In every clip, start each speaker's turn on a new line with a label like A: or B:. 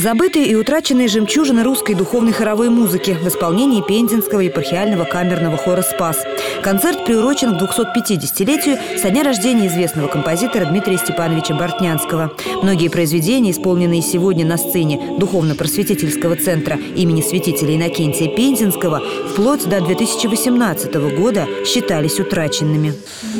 A: Забытые и утраченные жемчужины русской духовной хоровой музыки в исполнении Пензенского епархиального камерного хора «Спас». Концерт приурочен к 250-летию со дня рождения известного композитора Дмитрия Степановича Бортнянского. Многие произведения, исполненные сегодня на сцене Духовно-просветительского центра имени святителя Иннокентия Пензенского, вплоть до 2018 года считались утраченными.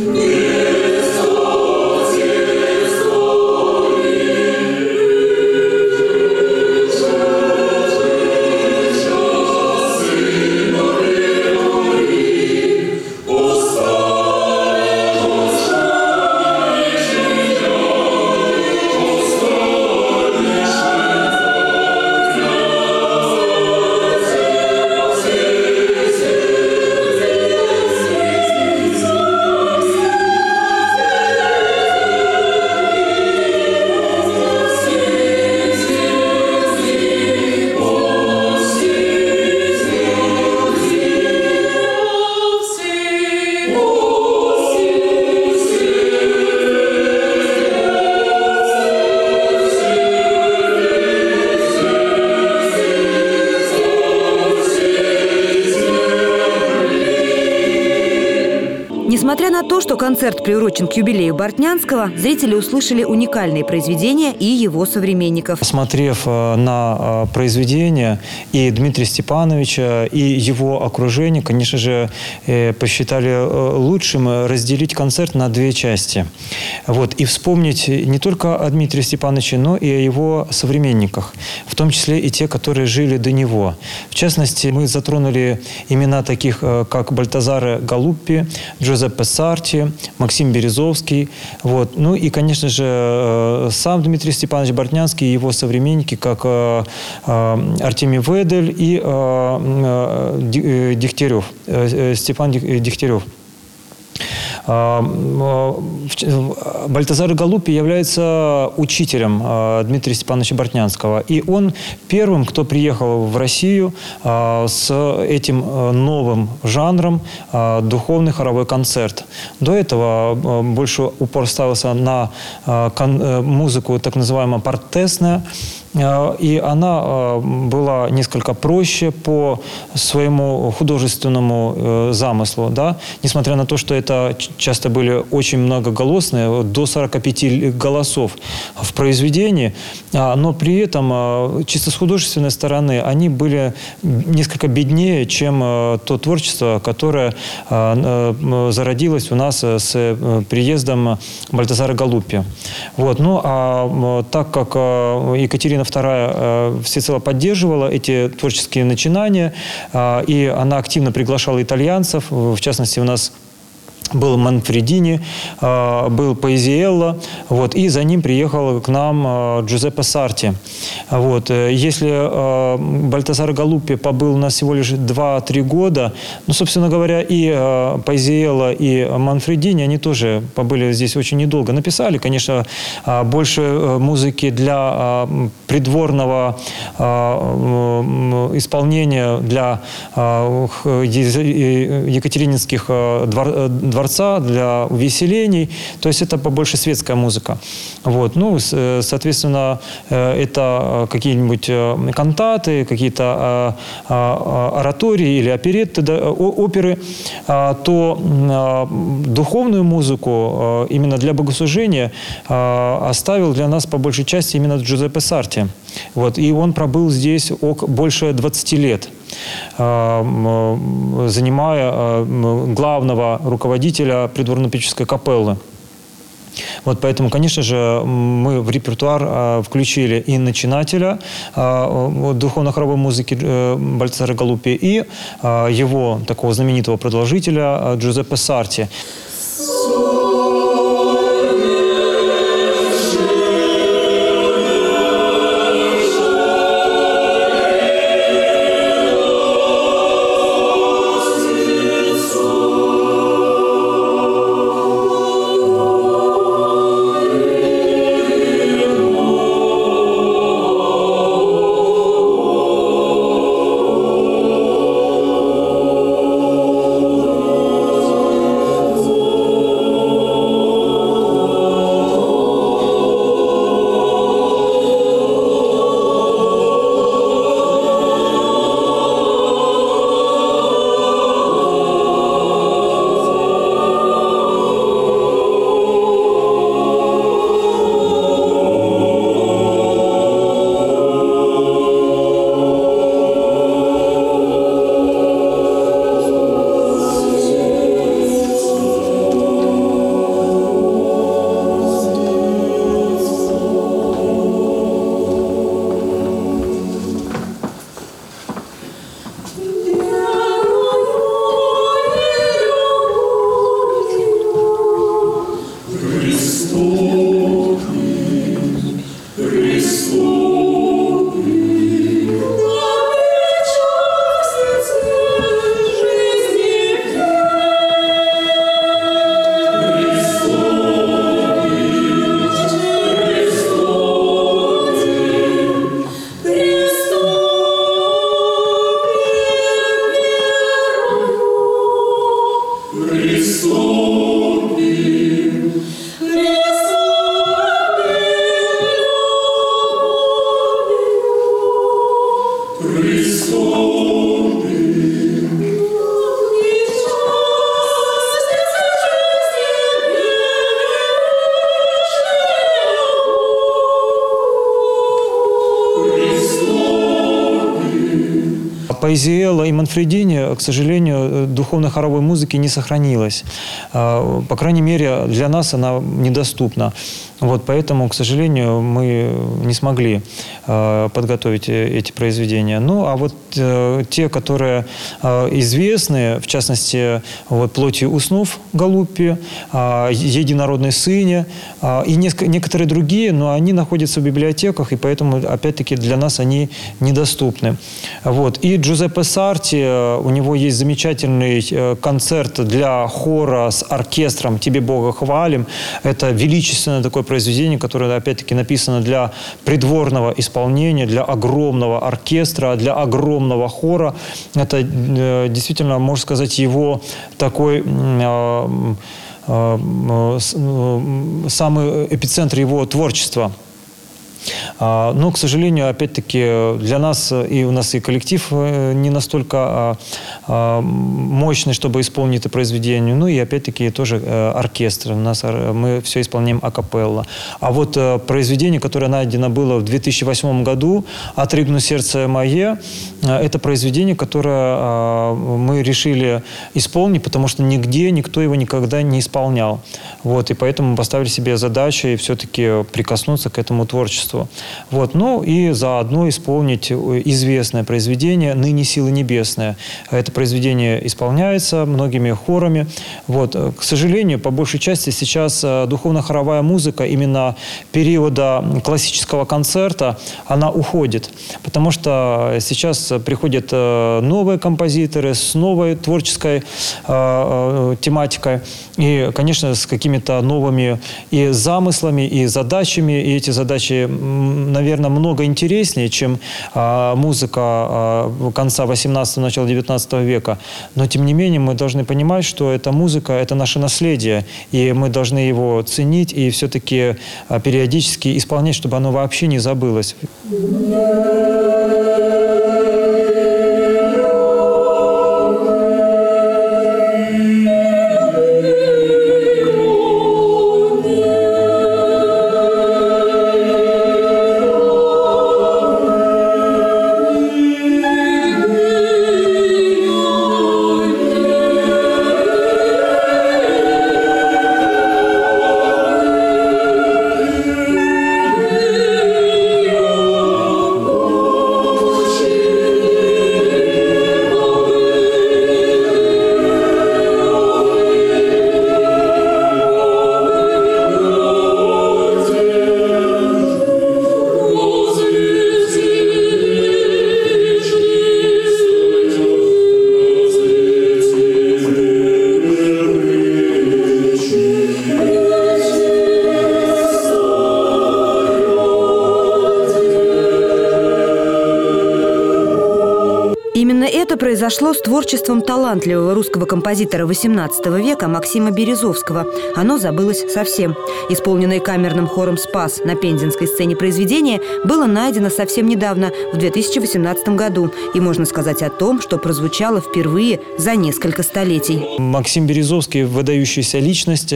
A: Несмотря на то, что концерт приурочен к юбилею Бортнянского, зрители услышали уникальные произведения и его современников.
B: Посмотрев на произведения и Дмитрия Степановича, и его окружение, конечно же, посчитали лучшим разделить концерт на две части. И вспомнить не только о Дмитрии Степановиче, но и о его современниках, в том числе и те, которые жили до него. В частности, мы затронули имена таких, как Бальтазаре Галуппи, Джузеппе Сарти, Максим Березовский. Ну и, конечно же, сам Дмитрий Степанович Бортнянский и его современники, как Артемий Ведель и Дегтярев, Степан Дегтярев. Бальтазаре Галуппи является учителем Дмитрия Степановича Бортнянского. И он первым, кто приехал в Россию с этим новым жанром духовный хоровой концерт. До этого больше упор ставился на музыку так называемая партесная. И она была несколько проще по своему художественному замыслу. Несмотря на то, что это часто были очень многоголосные, до 45 голосов в произведении, но при этом чисто с художественной стороны они были несколько беднее, чем то творчество, которое зародилось у нас с приездом Бальтазаре Галуппи. Так как Екатерина II всецело поддерживала эти творческие начинания, и она активно приглашала итальянцев. В частности, у нас был Манфредини, был Паизиелло, и за ним приехал к нам Джузеппе Сарти. Если Бальтазаре Галуппи побыл у нас всего лишь 2-3 года, собственно говоря, и Паизиелло, и Манфредини, они тоже побыли здесь очень недолго. Написали, конечно, больше музыки для придворного исполнения, для екатерининских дворца, для увеселений. То есть это побольше светская музыка. Соответственно, это какие-нибудь кантаты, какие-то оратории или оперетты, оперы. То духовную музыку именно для богослужения оставил для нас по большей части именно Джузеппе Сарти. И он пробыл здесь больше 20 лет, занимая главного руководителя придворно-певческой капеллы. Поэтому, конечно же, мы в репертуар включили и начинателя духовно-хоровой музыки Бальтазаре Галуппи, и его такого знаменитого продолжителя Джузеппе Сарти. По Изиэлло и Манфредини, к сожалению, духовно-хоровой музыки не сохранилось. По крайней мере, для нас она недоступна. Вот, поэтому, к сожалению, мы не смогли подготовить эти произведения. Ну, а вот те, которые известны, в частности, вот, «Плотью уснув» Галуппи, «Единородный сыне» и некоторые другие, но они находятся в библиотеках, и поэтому, опять-таки, для нас они недоступны. Вот. И Джузеппе Сарти, у него есть замечательный концерт для хора с оркестром «Тебе, Бога, хвалим». Это величественное такое произведение, которое, опять-таки, написано для придворного исполнения, для огромного оркестра, для огромного хора. Это действительно, можно сказать, его такой самый эпицентр его творчества. Но, к сожалению, опять-таки, для нас, и у нас и коллектив не настолько мощный, чтобы исполнить это произведение. Ну и, опять-таки, тоже оркестр. Мы все исполняем акапелла. А вот произведение, которое найдено было в 2008 году, «Отрыгну сердце мое», это произведение, которое мы решили исполнить, потому что нигде никто его никогда не исполнял. Вот, и поэтому мы поставили себе задачу все-таки прикоснуться к этому творчеству. Вот. Ну и заодно исполнить известное произведение «Ныне силы небесные». Это произведение исполняется многими хорами. Вот. К сожалению, по большей части сейчас духовно-хоровая музыка именно периода классического концерта, она уходит. Потому что сейчас приходят новые композиторы с новой творческой тематикой. И, конечно, с какими-то новыми и замыслами, и задачами. И эти задачи, наверное, много интереснее, чем музыка конца 18-го, начала 19 века. Но, тем не менее, мы должны понимать, что эта музыка – это наше наследие. И мы должны его ценить и все-таки периодически исполнять, чтобы оно вообще не забылось.
A: Именно это произошло с творчеством талантливого русского композитора XVIII века Максима Березовского. Оно забылось совсем. Исполненное камерным хором «Спас» на пензенской сцене произведение было найдено совсем недавно, в 2018 году. И можно сказать о том, что прозвучало впервые за несколько столетий.
B: Максим Березовский – выдающаяся личность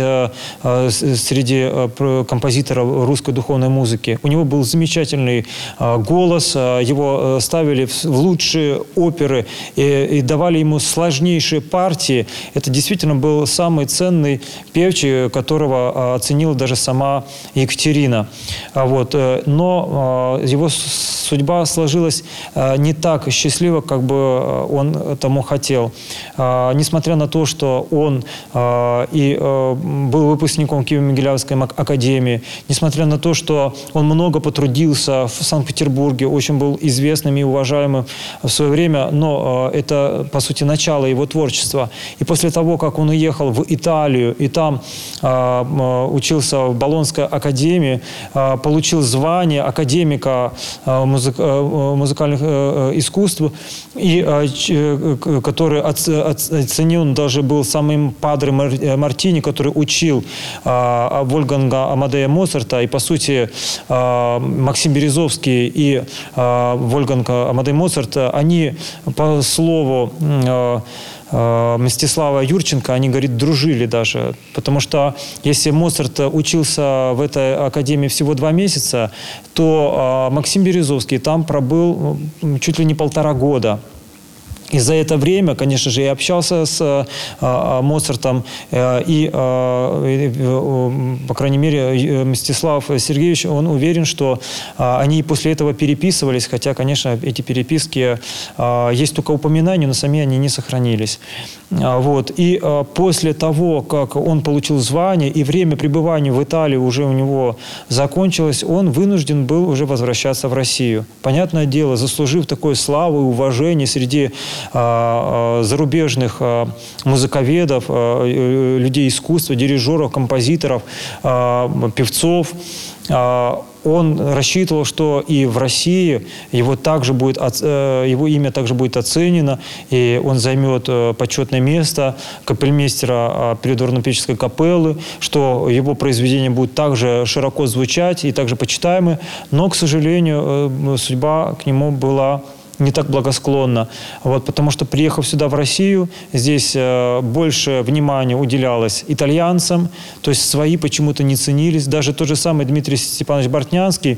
B: среди композиторов русской духовной музыки. У него был замечательный голос, его ставили в лучшие оперы и давали ему сложнейшие партии. Это действительно был самый ценный певчий, которого оценила даже сама Екатерина. Вот. Но его судьба сложилась не так счастливо, как бы он тому хотел. Несмотря на то, что он и был выпускником Киево-Могилянской академии, несмотря на то, что он много потрудился в Санкт-Петербурге, очень был известным и уважаемым в свое время время, но это, по сути, начало его творчества. И после того, как он уехал в Италию и там учился в Болонской академии, получил звание академика музыкальных искусств, и который оценен даже был самым падре Мартини, который учил Вольфганга Амадея Моцарта. И, по сути, Максим Березовский и Вольфганг Амадей Моцарт, они, по слову Мстислава Юрченко, они, говорит, дружили даже. Потому что если Моцарт учился в этой академии всего 2 месяца, то Максим Березовский там пробыл чуть ли не 1,5 года. И за это время, конечно же, я общался с Моцартом, и, по крайней мере, Мстислав Сергеевич, он уверен, что они после этого переписывались, хотя, конечно, эти переписки есть только упоминания, но сами они не сохранились. Вот. И после того, как он получил звание, и время пребывания в Италии уже у него закончилось, он вынужден был уже возвращаться в Россию. Понятное дело, заслужив такой славу и уважение среди зарубежных музыковедов, людей искусства, дирижеров, композиторов, певцов. Он рассчитывал, что и в России его имя также будет оценено, и он займет почетное место капельмейстера придворно-певческой капеллы, что его произведения будут также широко звучать и также почитаемы. Но, к сожалению, судьба к нему была не так благосклонна. Вот, потому что, приехав сюда, в Россию, здесь больше внимания уделялось итальянцам, то есть свои почему-то не ценились. Даже тот же самый Дмитрий Степанович Бортнянский,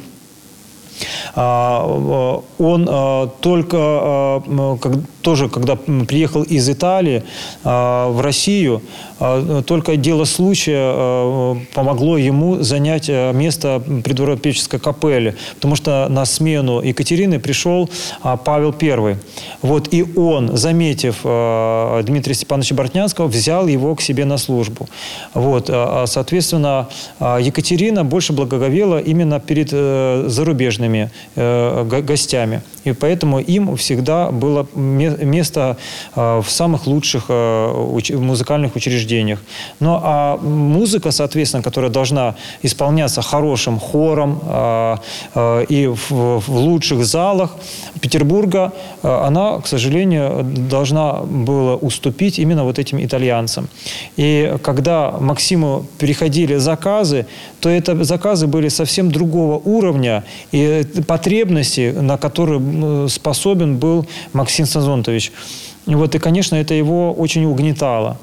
B: он тоже, когда приехал из Италии в Россию, только дело случая помогло ему занять место придворно-певческой капеллы, потому что на смену Екатерины пришел Павел I. Вот, и он, заметив Дмитрия Степановича Бортнянского, взял его к себе на службу. Вот, соответственно, Екатерина больше благоговела именно перед зарубежными гостями. И поэтому им всегда было место в самых лучших музыкальных учреждениях. Ну а музыка, соответственно, которая должна исполняться хорошим хором и в лучших залах Петербурга, она, к сожалению, должна была уступить именно вот этим итальянцам. И когда Максиму переходили заказы, то это заказы были совсем другого уровня, и потребности, на которые способен был Максим Сазонтович. Вот, и, конечно, это его очень угнетало.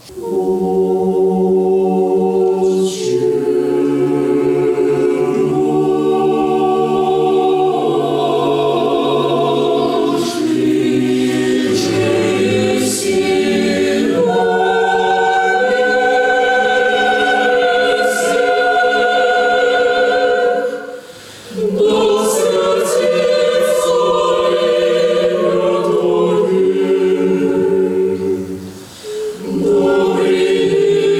C: Добрый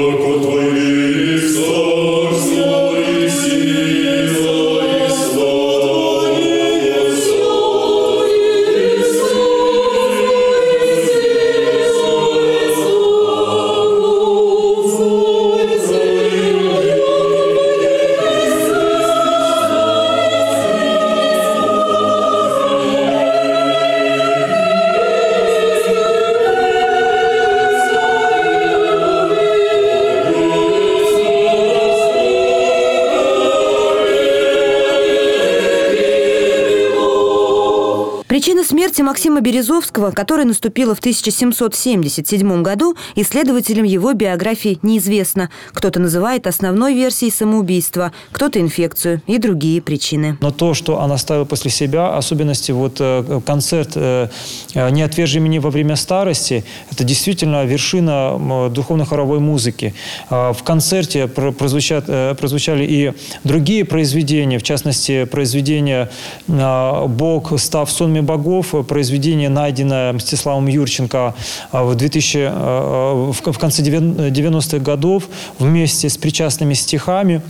A: Причина смерти Максима Березовского, которая наступила в 1777 году, исследователям его биографии неизвестна. Кто-то называет основной версией самоубийство, кто-то инфекцию и другие причины.
B: Но то, что она оставила после себя, особенности концерт «Не отвержи меня во время старости», это действительно вершина духовно-хоровой музыки. В концерте прозвучали и другие произведения, в частности, произведение «Бог, став сонми богов», произведение, найденное Мстиславом Юрченко в конце 90-х годов вместе с причастными стихами.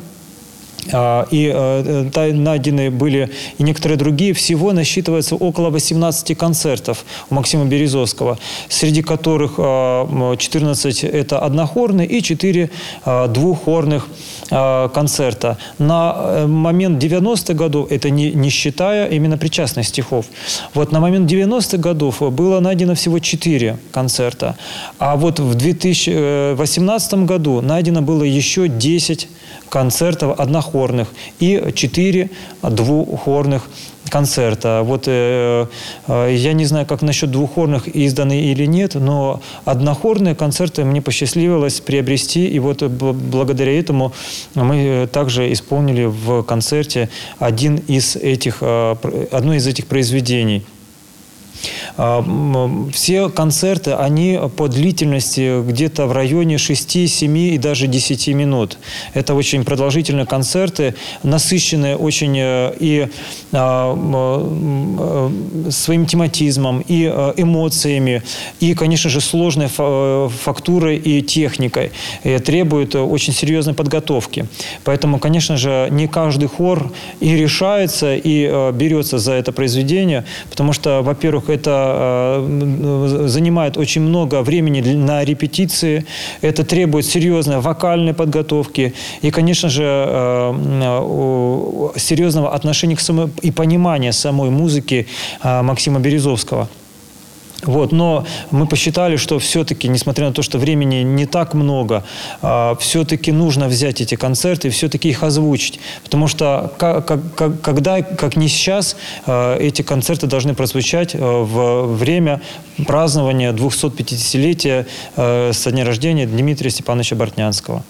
B: И найдены были и некоторые другие. Всего насчитывается около 18 концертов у Максима Березовского, среди которых 14 – это однохорные и 4 двуххорных концерта. На момент 90-х годов, это не считая именно причастных стихов, вот на момент 90-х годов было найдено всего 4 концерта. А вот в 2018 году найдено было еще 10 концертов однохорных и 4 двуххорных концерта. Вот я не знаю, как насчет двуххорных изданы или нет, но однохорные концерты мне посчастливилось приобрести, и вот благодаря этому мы также исполнили в концерте одно из этих произведений. Все концерты, они по длительности где-то в районе 6, 7 и даже 10 минут. Это очень продолжительные концерты, насыщенные очень и своим тематизмом, и эмоциями, и, конечно же, сложной фактурой и техникой. И требуют очень серьезной подготовки. Поэтому, конечно же, не каждый хор и решается, и берется за это произведение, потому что, во-первых, это занимает очень много времени на репетиции, это требует серьезной вокальной подготовки и, конечно же, серьезного отношения к и понимания самой музыки Максима Березовского. Вот, но мы посчитали, что все-таки, несмотря на то, что времени не так много, все-таки нужно взять эти концерты и все-таки их озвучить. Потому что когда, как не сейчас, эти концерты должны прозвучать в время празднования 250-летия со дня рождения Дмитрия Степановича Бортнянского.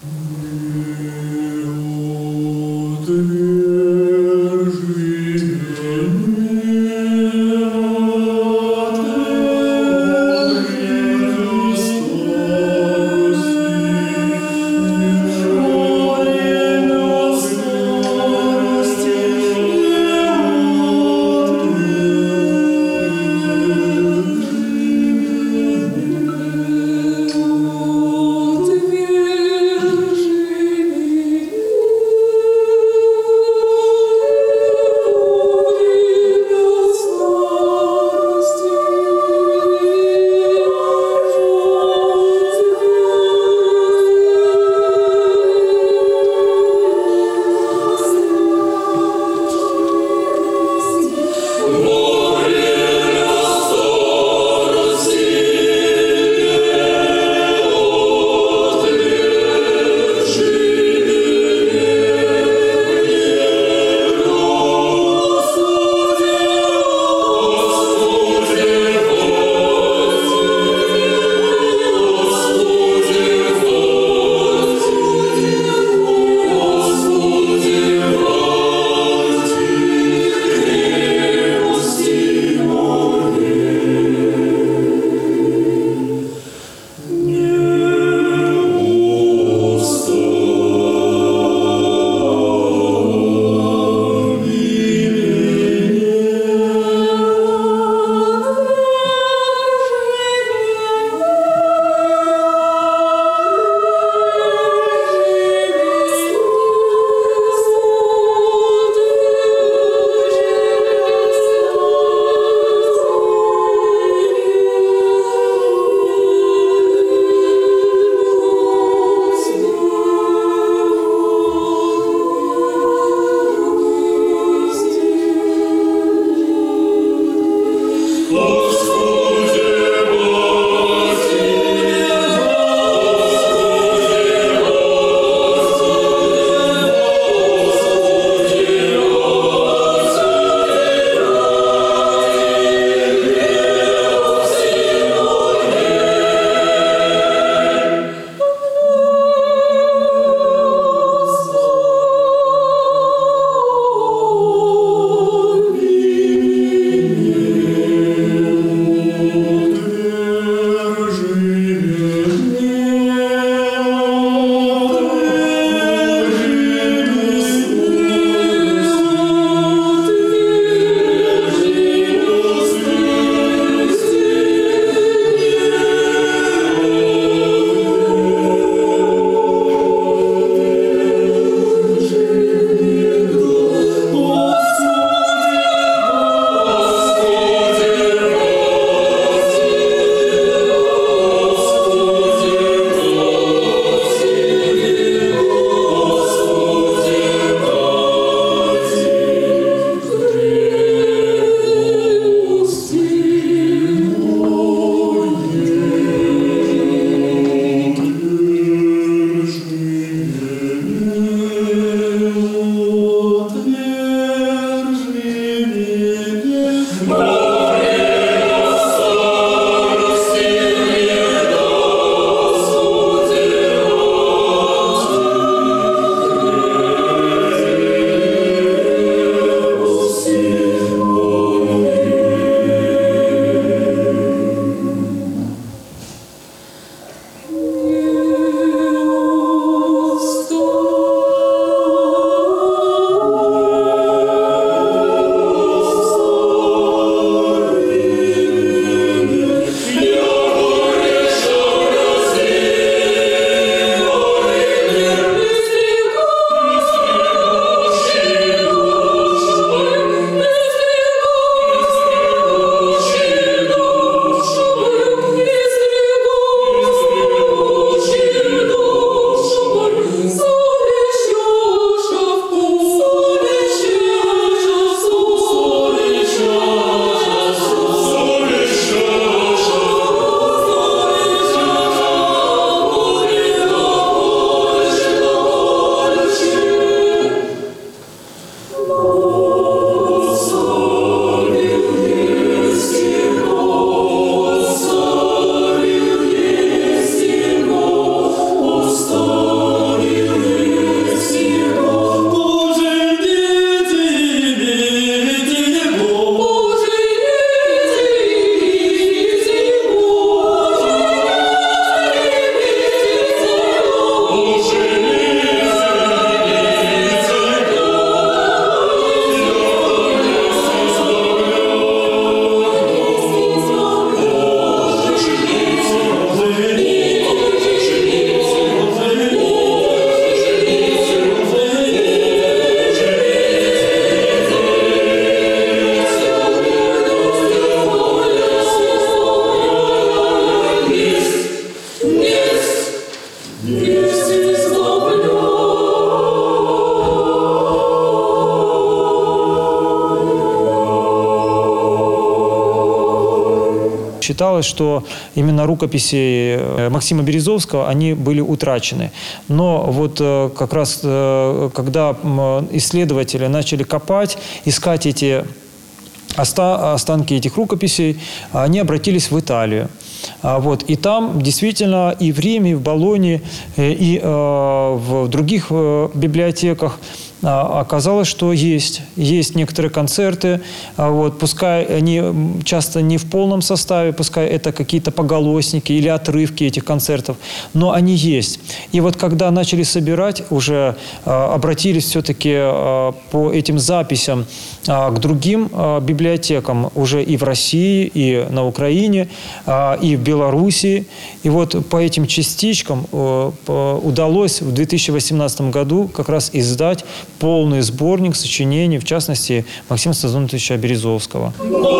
B: считалось, что именно рукописи Максима Березовского, они были утрачены. Но вот как раз, когда исследователи начали копать, искать эти останки этих рукописей, они обратились в Италию. И там действительно и в Риме, и в Болонье, и в других библиотеках оказалось, что есть некоторые концерты, пускай они часто не в полном составе, пускай это какие-то поголосники или отрывки этих концертов, но они есть. И вот когда начали собирать, уже обратились все-таки по этим записям к другим библиотекам, уже и в России, и на Украине, и в Белоруссии. И вот по этим частичкам удалось в 2018 году как раз издать полный сборник сочинений, в частности, Максима Сазоновича Березовского.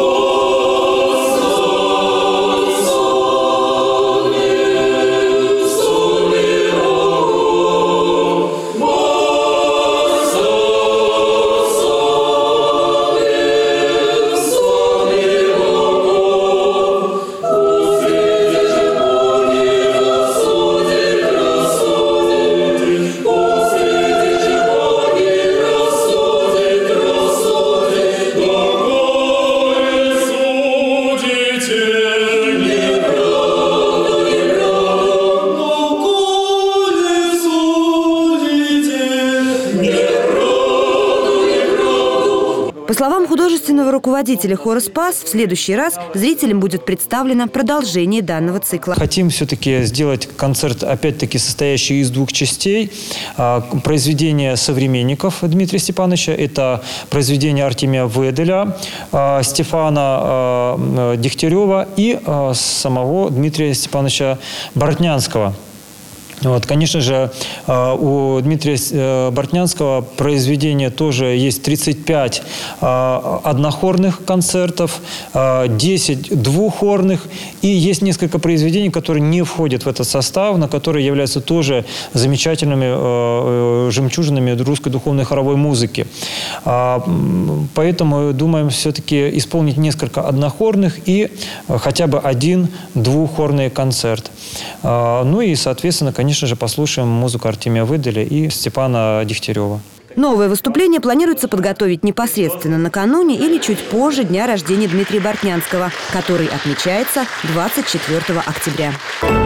A: По словам художественного руководителя хора «Спас», в следующий раз зрителям будет представлено продолжение данного цикла.
B: Хотим все-таки сделать концерт, опять-таки, состоящий из двух частей. Произведение современников Дмитрия Степановича – это произведение Артемия Веделя, Стефана Дегтярева и самого Дмитрия Степановича Бортнянского. Конечно же, у Дмитрия Бортнянского произведения тоже есть 35 однохорных концертов, 10 двуххорных, и есть несколько произведений, которые не входят в этот состав, но которые являются тоже замечательными жемчужинами русской духовной хоровой музыки. Поэтому думаем все-таки исполнить несколько однохорных и хотя бы один двуххорный концерт. И, соответственно, конечно же, послушаем музыку Артемия Веделя и Степана Дегтярева.
A: Новое выступление планируется подготовить непосредственно накануне или чуть позже дня рождения Дмитрия Бортнянского, который отмечается 24 октября.